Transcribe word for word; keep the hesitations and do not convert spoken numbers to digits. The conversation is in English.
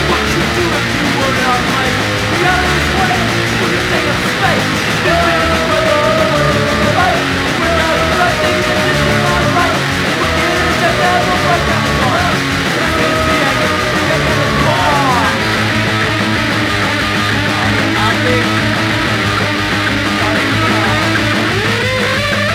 what you do if you were not late. The others wait for the thing of space.